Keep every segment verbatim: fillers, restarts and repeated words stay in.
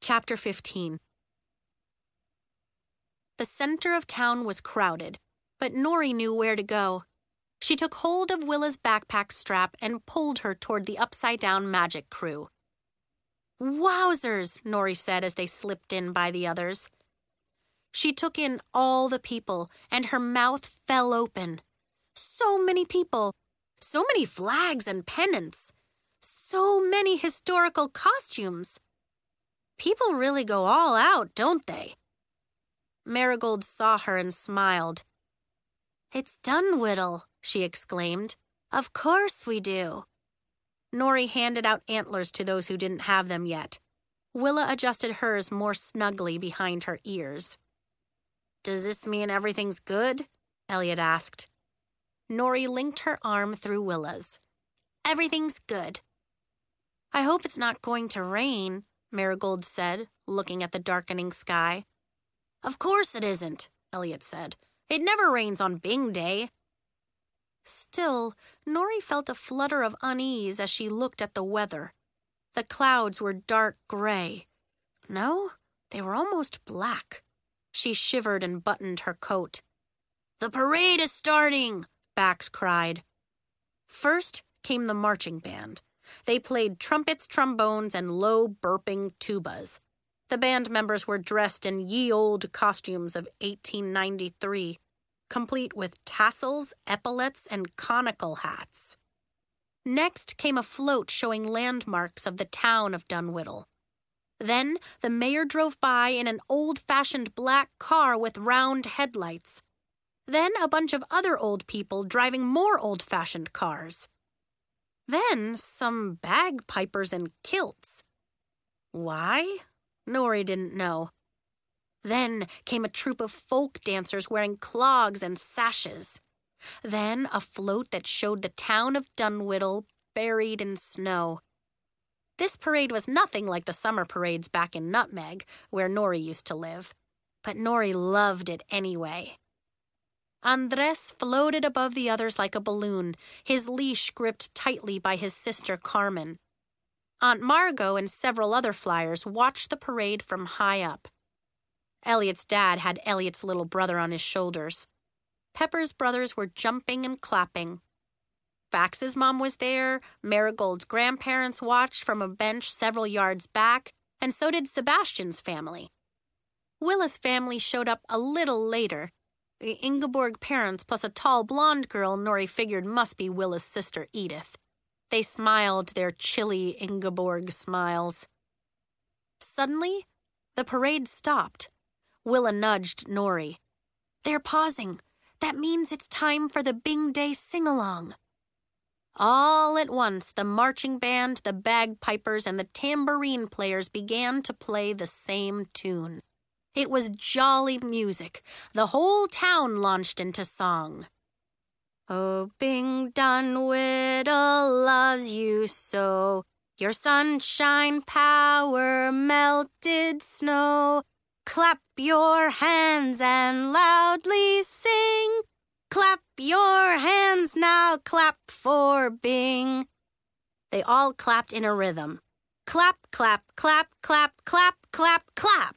Chapter fifteen. The center of town was crowded, but Nori knew where to go. She took hold of Willa's backpack strap and pulled her toward the upside-down magic crew. "Wowzers," Nori said as they slipped in by the others. She took in all the people, and her mouth fell open. So many people, so many flags and pennants, so many historical costumes. People really go all out, don't they? Marigold saw her and smiled. "It's Dunwhiddle," she exclaimed. "Of course we do." Nori handed out antlers to those who didn't have them yet. Willa adjusted hers more snugly behind her ears. "Does this mean everything's good?" Elliot asked. Nori linked her arm through Willa's. "Everything's good." "I hope it's not going to rain," Marigold said, looking at the darkening sky. "Of course it isn't," Elliot said. "It never rains on Bing Day." Still, Nori felt a flutter of unease as she looked at the weather. The clouds were dark gray. No, they were almost black. She shivered and buttoned her coat. "The parade is starting!" Bax cried. First came the marching band. They played trumpets, trombones, and low, burping tubas. The band members were dressed in ye-olde costumes of eighteen ninety-three, complete with tassels, epaulets, and conical hats. Next came a float showing landmarks of the town of Dunwhiddle. Then the mayor drove by in an old-fashioned black car with round headlights. Then a bunch of other old people driving more old-fashioned cars. Then some bagpipers in kilts. Why? Nori didn't know. Then came a troupe of folk dancers wearing clogs and sashes. Then a float that showed the town of Dunwhiddle buried in snow. This parade was nothing like the summer parades back in Nutmeg, where Nori used to live. But Nori loved it anyway. Andres floated above the others like a balloon, his leash gripped tightly by his sister Carmen. Aunt Margot and several other flyers watched the parade from high up. Elliot's dad had Elliot's little brother on his shoulders. Pepper's brothers were jumping and clapping. Bax's mom was there, Marigold's grandparents watched from a bench several yards back, and so did Sebastian's family. Willa's family showed up a little later. The Ingeborg parents plus a tall blonde girl Nori figured must be Willa's sister Edith. They smiled their chilly Ingeborg smiles. Suddenly, the parade stopped. Willa nudged Nori. "They're pausing. That means it's time for the Bing Day sing-along." All at once, the marching band, the bagpipers, and the tambourine players began to play the same tune. It was jolly music. The whole town launched into song. "Oh, Bing Dunwhiddle loves you so. Your sunshine power melted snow. Clap your hands and loudly sing. Clap your hands now, clap for Bing." They all clapped in a rhythm. Clap, clap, clap, clap, clap, clap, clap.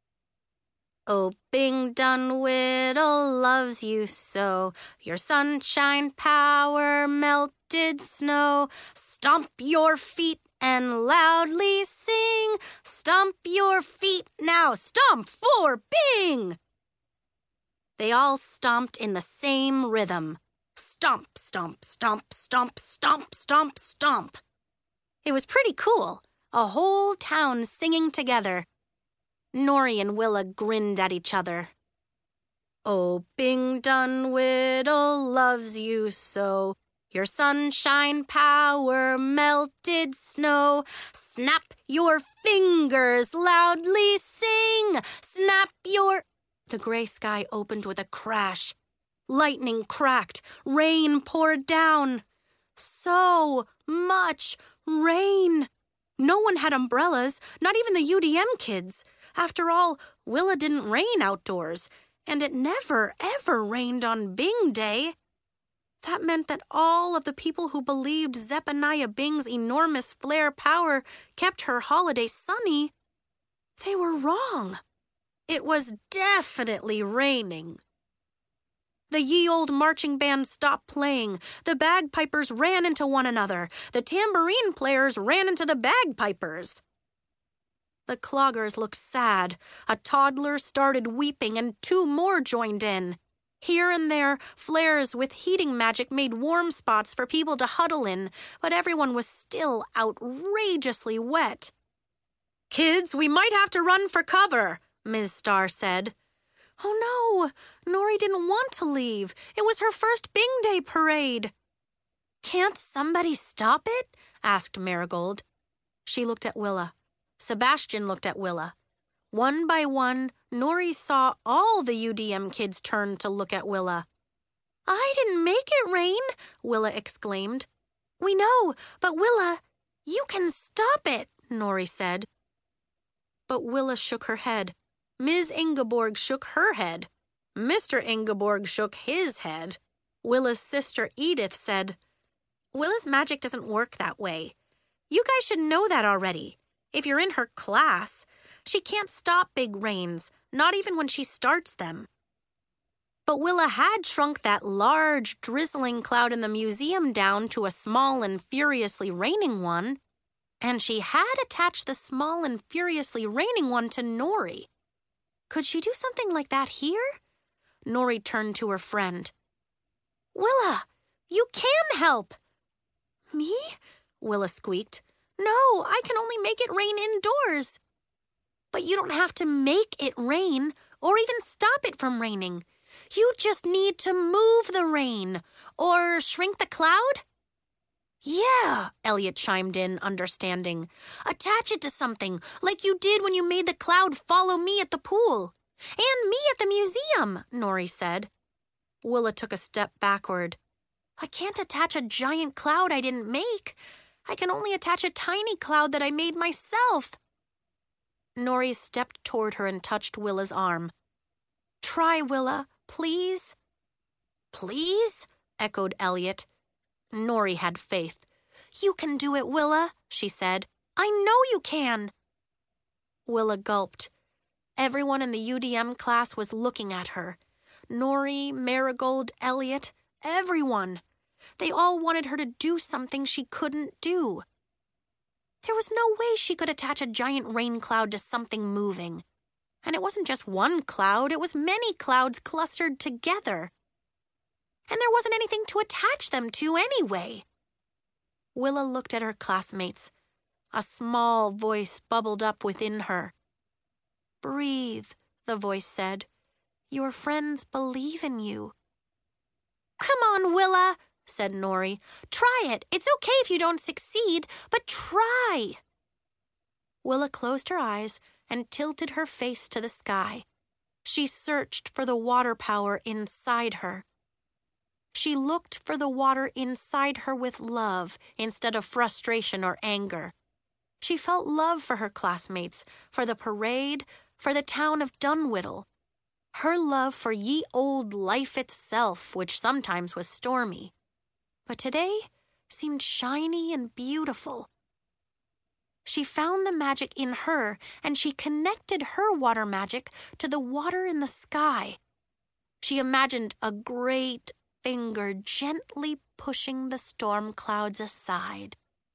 "Oh, Bing Dunwhiddle loves you so. Your sunshine power melted snow. Stomp your feet and loudly sing. Stomp your feet now, stomp for Bing." They all stomped in the same rhythm. Stomp, stomp, stomp, stomp, stomp, stomp, stomp. It was pretty cool. A whole town singing together. Nori and Willa grinned at each other. "Oh, Bing Dunwhiddle loves you so. Your sunshine power melted snow. Snap your fingers, loudly sing. Snap your..." The gray sky opened with a crash. Lightning cracked. Rain poured down. So much rain. No one had umbrellas, not even the U D M kids. After all, Willa didn't rain outdoors, and it never, ever rained on Bing Day. That meant that all of the people who believed Zephaniah Bing's enormous flare power kept her holiday sunny. They were wrong. It was definitely raining. The ye old marching band stopped playing. The bagpipers ran into one another. The tambourine players ran into the bagpipers. The cloggers looked sad. A toddler started weeping, and two more joined in. Here and there, flares with heating magic made warm spots for people to huddle in, but everyone was still outrageously wet. "Kids, we might have to run for cover," Miz Starr said. "Oh no, Nori didn't want to leave. It was her first Bing Day parade." "Can't somebody stop it?" asked Marigold. She looked at Willa. Sebastian looked at Willa. One by one, Nori saw all the U D M kids turn to look at Willa. "I didn't make it rain," Willa exclaimed. "We know, but Willa, you can stop it," Nori said. But Willa shook her head. Miz Ingeborg shook her head. Mister Ingeborg shook his head. Willa's sister Edith said, "Willa's magic doesn't work that way. You guys should know that already. If you're in her class, she can't stop big rains, not even when she starts them." But Willa had shrunk that large, drizzling cloud in the museum down to a small and furiously raining one, and she had attached the small and furiously raining one to Nori. Could she do something like that here? Nori turned to her friend. "Willa, you can help." "Me?" Willa squeaked. "No, I can only make it rain indoors." "But you don't have to make it rain or even stop it from raining. You just need to move the rain or shrink the cloud." "Yeah," Elliot chimed in, understanding. "Attach it to something, like you did when you made the cloud follow me at the pool. And me at the museum," Nori said. Willa took a step backward. "I can't attach a giant cloud I didn't make. I can only attach a tiny cloud that I made myself." Nori stepped toward her and touched Willa's arm. "Try, Willa, please." "Please?" echoed Elliot. Nori had faith. "You can do it, Willa," she said. "I know you can." Willa gulped. Everyone in the U D M class was looking at her. Nori, Marigold, Elliot, everyone. They all wanted her to do something she couldn't do. There was no way she could attach a giant rain cloud to something moving. And it wasn't just one cloud, it was many clouds clustered together. And there wasn't anything to attach them to anyway. Willa looked at her classmates. A small voice bubbled up within her. "Breathe," the voice said. "Your friends believe in you." "Come on, Willa," said Nori. "Try it. It's okay if you don't succeed, but try." Willa closed her eyes and tilted her face to the sky. She searched for the water power inside her. She looked for the water inside her with love instead of frustration or anger. She felt love for her classmates, for the parade, for the town of Dunwhiddle. Her love for ye old life itself, which sometimes was stormy, but today seemed shiny and beautiful. She found the magic in her, and she connected her water magic to the water in the sky. She imagined a great finger gently pushing the storm clouds aside.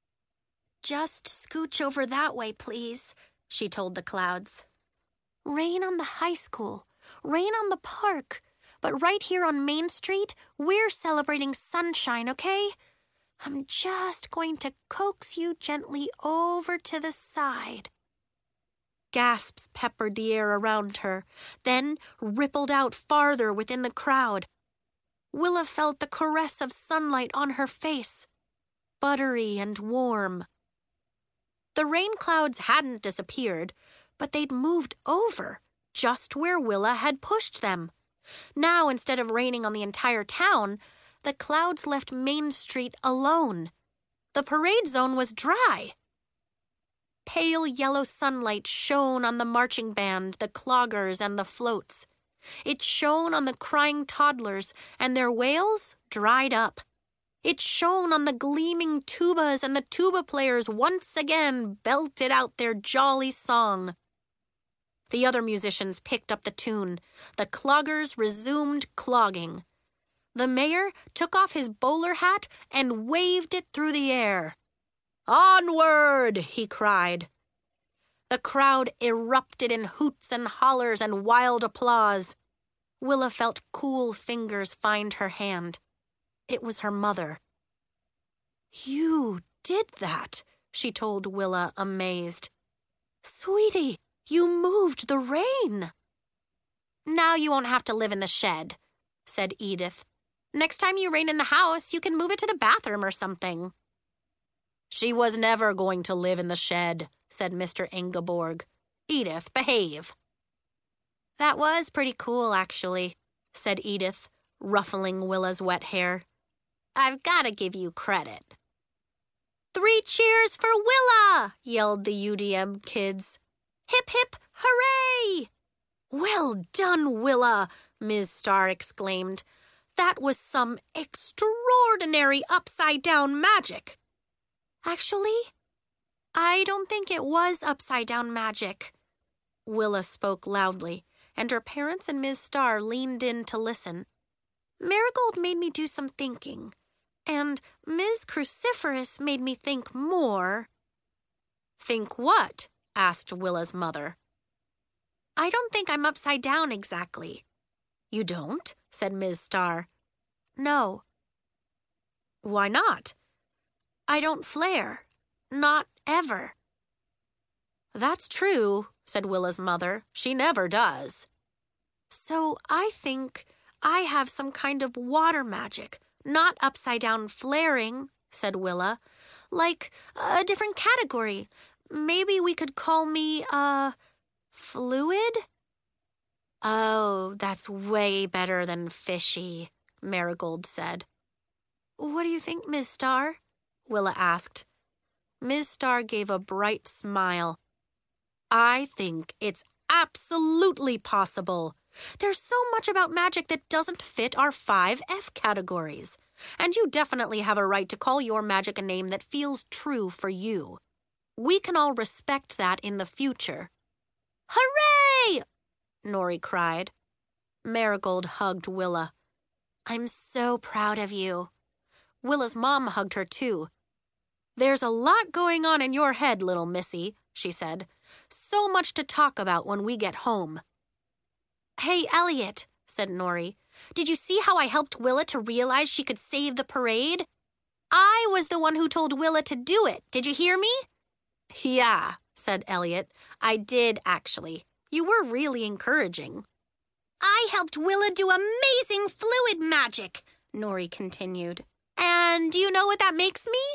"Just scooch over that way, please," she told the clouds. "Rain on the high school, rain on the park, but right here on Main Street, we're celebrating sunshine, okay? I'm just going to coax you gently over to the side." Gasps peppered the air around her, then rippled out farther within the crowd. Willa felt the caress of sunlight on her face, buttery and warm. The rain clouds hadn't disappeared, but they'd moved over, just where Willa had pushed them. Now, instead of raining on the entire town, the clouds left Main Street alone. The parade zone was dry. Pale yellow sunlight shone on the marching band, the cloggers, and the floats. It shone on the crying toddlers, and their wails dried up. It shone on the gleaming tubas, and the tuba players once again belted out their jolly song. The other musicians picked up the tune. The cloggers resumed clogging. The mayor took off his bowler hat and waved it through the air. "Onward!" he cried. The crowd erupted in hoots and hollers and wild applause. Willa felt cool fingers find her hand. It was her mother. "You did that," she told Willa, amazed. "Sweetie, you moved the rain." "Now you won't have to live in the shed," said Edith. "Next time you rain in the house, you can move it to the bathroom or something." "She was never going to live in the shed," said Mister Ingeborg. "Edith, behave." "That was pretty cool, actually," said Edith, ruffling Willa's wet hair. "I've got to give you credit." "Three cheers for Willa!" yelled the U D M kids. "Hip, hip, hooray!" "Well done, Willa!" Miz Starr exclaimed. "That was some extraordinary upside-down magic." "Actually, I don't think it was upside-down magic." Willa spoke loudly, and her parents and Miz Starr leaned in to listen. "Marigold made me do some thinking, and Miz Cruciferous made me think more." "Think what?" asked Willa's mother. "I don't think I'm upside down exactly." "You don't?" said Miz Starr. "No." "Why not?" "I don't flare. Not ever." "That's true," said Willa's mother. "She never does." "So I think I have some kind of water magic, not upside-down flaring," said Willa. "Like a different category. Maybe we could call me, uh, fluid?" "Oh, that's way better than fishy," Marigold said. "What do you think, Miz Starr?" Willa asked. Miz Starr gave a bright smile. "I think it's absolutely possible. There's so much about magic that doesn't fit our five F categories. And you definitely have a right to call your magic a name that feels true for you. We can all respect that in the future." "Hooray!" Nori cried. Marigold hugged Willa. "I'm so proud of you." Willa's mom hugged her too. "There's a lot going on in your head, little missy," she said. "So much to talk about when we get home." "Hey, Elliot," said Nori. "Did you see how I helped Willa to realize she could save the parade? I was the one who told Willa to do it. Did you hear me?" "Yeah," said Elliot. "I did, actually. You were really encouraging." "I helped Willa do amazing fluid magic," Nori continued. "And do you know what that makes me?"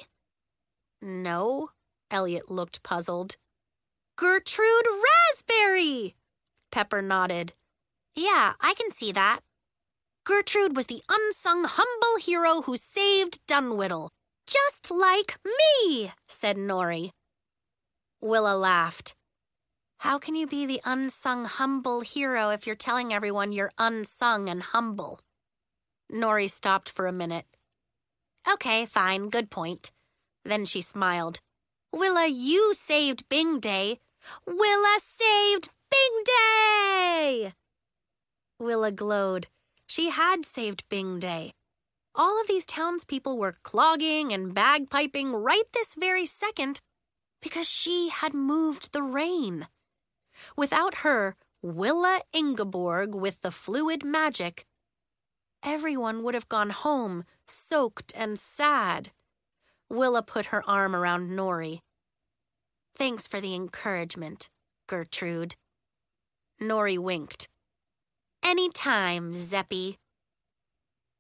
"No." Elliot looked puzzled. "Gertrude Raspberry!" Pepper nodded. "Yeah, I can see that." "Gertrude was the unsung humble hero who saved Dunwhiddle. Just like me," said Nori. Willa laughed. "How can you be the unsung humble hero if you're telling everyone you're unsung and humble?" Nori stopped for a minute. "Okay, fine, good point." Then she smiled. "Willa, you saved Bing Day. Willa saved Bing Day!" Willa glowed. She had saved Bing Day. All of these townspeople were clogging and bagpiping right this very second because she had moved the rain. Without her, Willa Ingeborg with the fluid magic, everyone would have gone home soaked and sad. Willa put her arm around Nori. "Thanks for the encouragement, Gertrude." Nori winked. "Any time, Zeppy."